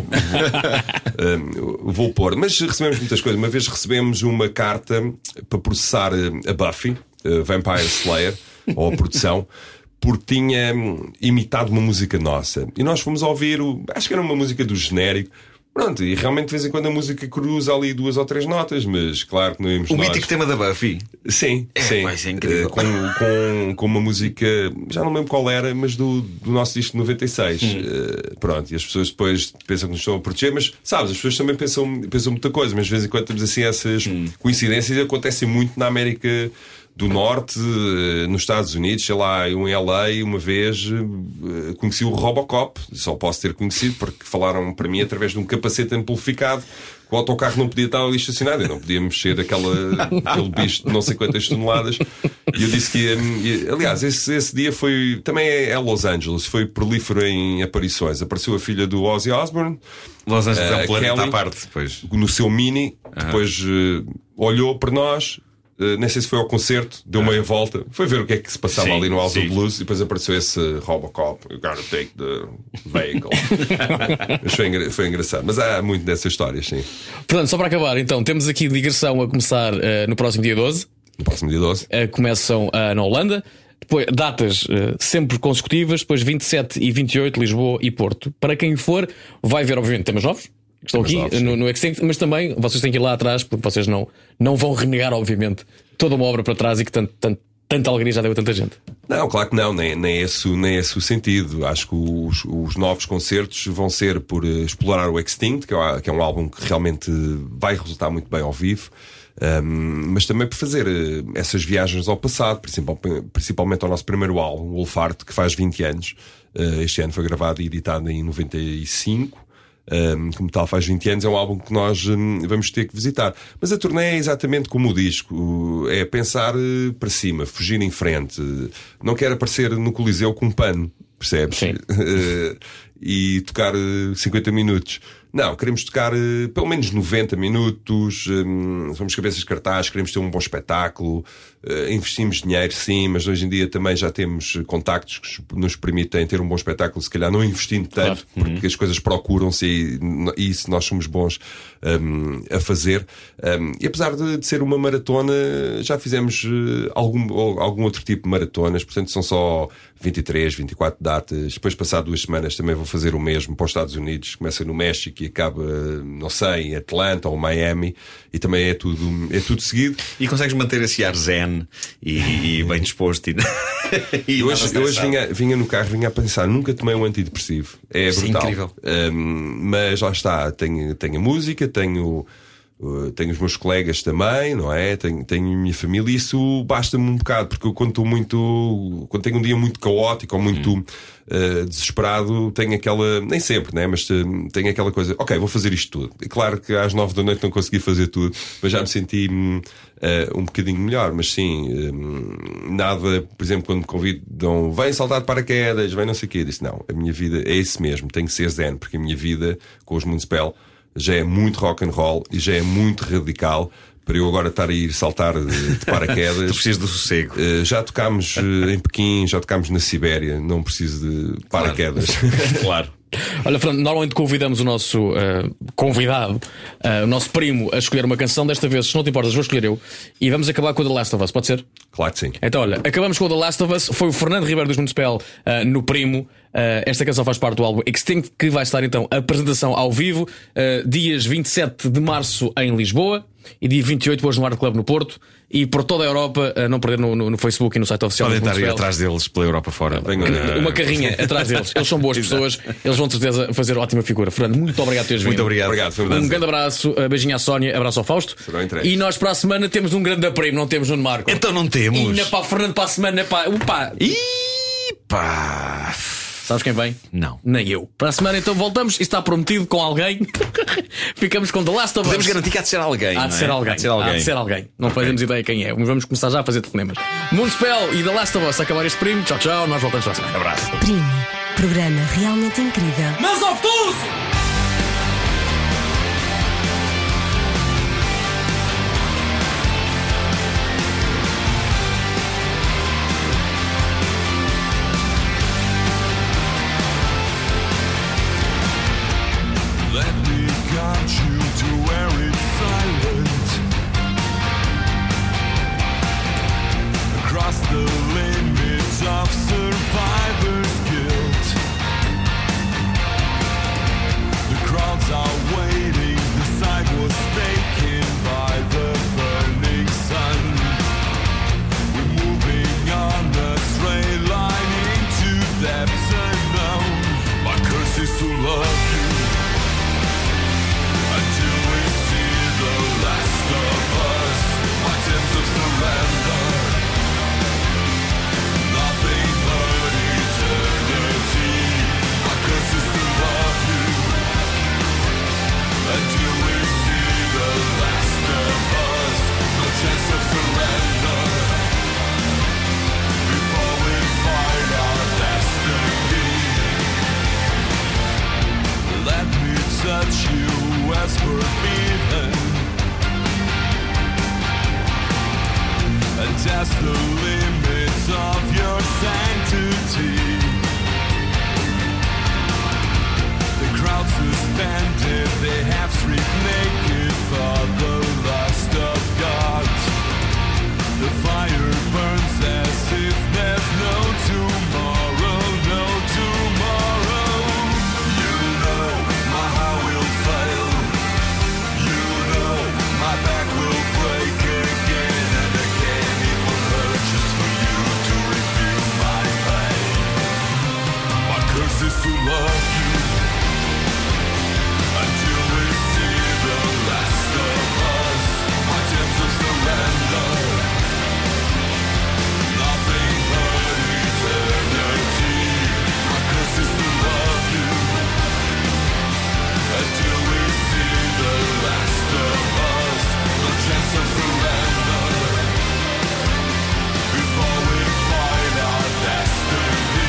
vou pôr. Mas recebemos muitas coisas. Uma vez recebemos uma carta para processar a Buffy, Vampire Slayer, ou a produção, porque tinha imitado uma música nossa. E nós fomos ouvir, acho que era uma música do genérico. Pronto, e realmente de vez em quando a música cruza ali 2 ou 3 notas, mas claro que não íamos o nós. mítico tema da Buffy. Sim, sim. Vai ser incrível. Com uma música, já não lembro qual era, mas do nosso disco de 96. Pronto, e as pessoas depois pensam que nos estão a proteger, mas sabes, as pessoas também pensam muita coisa, mas de vez em quando temos assim essas coincidências e acontecem muito na América do Norte, nos Estados Unidos, sei lá, eu em LA uma vez conheci o Robocop, só posso ter conhecido porque falaram para mim através de um capacete amplificado que o autocarro não podia estar ali estacionado, eu não podia mexer aquele bicho de não sei quantas toneladas, e eu disse que ia, aliás, esse dia foi, também é Los Angeles, foi prolífero em aparições. Apareceu a filha do Ozzy Osbourne, Los Angeles é um planeta Kelly, à parte, depois. no seu Mini, depois olhou para nós, nem sei se foi ao concerto, deu meia volta, foi ver o que é que se passava ali no House of Blues, e depois apareceu esse Robocop, you gotta take the vehicle. Foi engraçado, mas há muito dessas histórias, sim. Portanto, só para acabar, então, temos aqui digressão a começar no próximo dia 12. No próximo dia 12. Começam na Holanda. Depois, datas sempre consecutivas. Depois 27 e 28, Lisboa e Porto. Para quem for, vai ver, obviamente, temas novos que estão aqui no Extinct, mas também vocês têm que ir lá atrás, porque vocês não vão renegar, obviamente, toda uma obra para trás e que tanta alegria já deu a tanta gente. Não, claro que não, nem esse o sentido. Acho que os novos concertos vão ser por explorar o Extinct, que é um álbum que realmente vai resultar muito bem ao vivo. Mas também por fazer essas viagens ao passado, principalmente ao nosso primeiro álbum, o Wolfart, que faz 20 anos. Este ano foi gravado e editado em 95. Como tal, faz 20 anos. É um álbum que nós vamos ter que visitar. Mas a turnê é exatamente como o disco, é pensar para cima, fugir em frente. Não quero aparecer no Coliseu com um pano, percebes? E tocar 50 minutos. Não, queremos tocar pelo menos 90 minutos, somos cabeças de cartaz, queremos ter um bom espetáculo, investimos dinheiro, sim, mas hoje em dia também já temos contactos que nos permitem ter um bom espetáculo, se calhar não investindo tanto, porque as coisas procuram-se e isso nós somos bons a fazer. E apesar de ser uma maratona, já fizemos algum outro tipo de maratonas, portanto são só 23, 24 datas. Depois, passado 2 semanas, também vou fazer o mesmo para os Estados Unidos. Começa no México e acaba, não sei, em Atlanta ou Miami. E também é tudo seguido. E consegues manter esse ar zen e bem disposto. E hoje vinha no carro, vinha a pensar, nunca tomei um antidepressivo. É brutal. Incrível. Mas lá está, tenho a música, tenho os meus colegas também, não é? Tenho a minha família, e isso basta-me um bocado, porque eu, quando tenho um dia muito caótico ou muito desesperado, tenho aquela, nem sempre, né? Mas tenho aquela coisa, ok, vou fazer isto tudo. E claro que às 9 da noite não consegui fazer tudo, mas já me senti um bocadinho melhor. Mas sim, nada, por exemplo, quando me convidam, vem saltar de paraquedas, vem não sei o quê, eu disse, não, a minha vida é isso mesmo, tem que ser zen, porque a minha vida com os Moonspell já é muito rock and roll e já é muito radical para eu agora estar a ir saltar de paraquedas. Tu precisas do sossego. Já tocámos em Pequim, já tocámos na Sibéria, não preciso de paraquedas. Claro. Olha, Fernando, normalmente convidamos o nosso convidado, o nosso primo, a escolher uma canção. Desta vez, se não te importas, vou escolher eu. E vamos acabar com o The Last of Us, pode ser? Claro que sim. Então, olha, acabamos com o The Last of Us. Foi o Fernando Ribeiro dos Moonspell no primo. Esta canção faz parte do álbum Extinct, que vai estar então a apresentação ao vivo, dias 27 de março em Lisboa e dia 28 hoje no Art Club no Porto. E por toda a Europa, não perder no Facebook e no site oficial. Podem estar aí atrás deles pela Europa fora. Uma carrinha atrás deles. Eles são boas pessoas, eles vão de certeza fazer ótima figura. Fernando, muito obrigado por teres vindo. Muito obrigado. Um grande abraço, beijinho à Sónia, abraço ao Fausto. E nós para a semana temos um grande prêmio, não temos Nuno Marco. Então não temos. E na Fernando, para a semana, pá. Sabes quem vem? Não. Nem eu. Para a semana então voltamos. Isto está prometido com alguém. Ficamos com The Last of Us. Podemos garantir que há de ser alguém. Há de ser alguém. Não fazemos ideia quem é. Vamos começar já a fazer telefonemas. Moonspell e The Last of Us a acabar este primo. Tchau, tchau. Nós voltamos para a semana. Abraço. Primo. Programa realmente incrível. Mas obtuso! test the limits of your sanctity. The crowd suspended, they half stripped naked for the lust of God. The fire burns as if there's no tomorrow, no tomorrow. You know my heart will fail. You know my back will break again and again. It will hurt just for you to reveal my pain. My curse is to love you until we see the last of us. My attempts of surrender, nothing but eternity. My curse is to love you until we see the last of us. No chance of surrender before we find our destiny.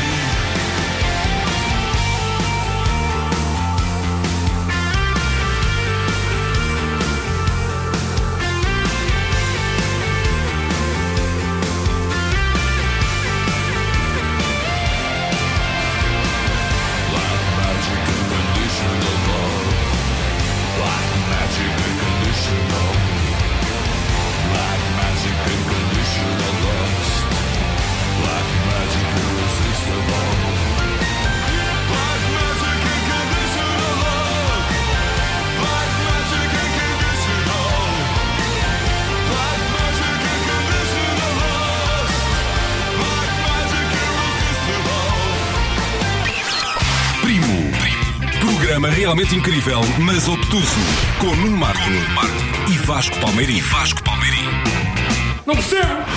Black magic and conditional love. Black magic and conditional. Black magic and conditional lust. Black magic irresistible. Black magic and conditional love. Black magic and conditional. Black magic and conditional lust. Black magic irresistible. Primo. Programa realmente incrível, mas obtuso. Com Nuno Marco e Vasco Palmeirim. Não percebo!